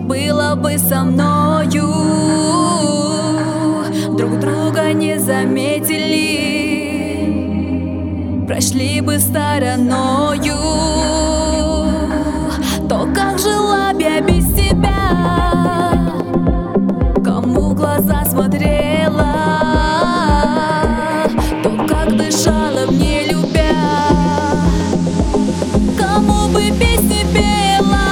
было бы со мною, друг друга не заметили, прошли бы стороною. То как жила б я без тебя, кому в глаза смотрела, то как дышала б не любя, кому бы песни пела.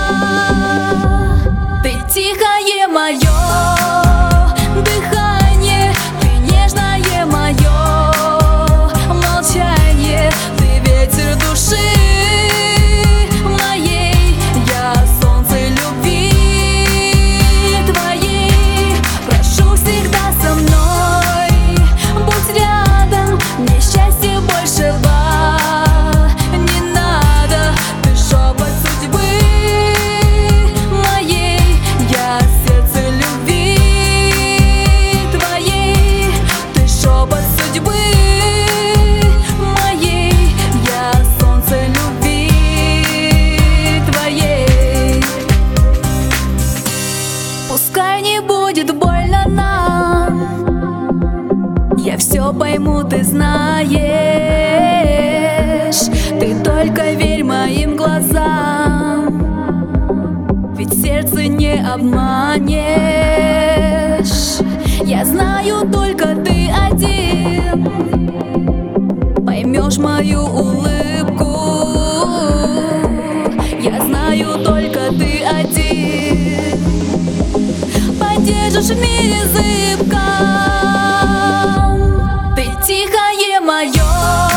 Ты тихое мое дыхание, ты нежное мое молчание, ты ветер души моей, я солнце любви твоей. Прошу всегда со мной, будь рядом, мне счастья большего не надо. Ты шепот судьбы моей, я сердце любви твоей. Ты шепот судьбы моей, я солнце любви твоей. Пускай не будет больно нам, я все пойму, ты знаешь. Ты только верь моим глазам, ведь сердце не обманешь. Я знаю, только ты один поймешь мою улыбку. Я знаю, только ты один поддержишь в мире зыбком. Ты тихое мое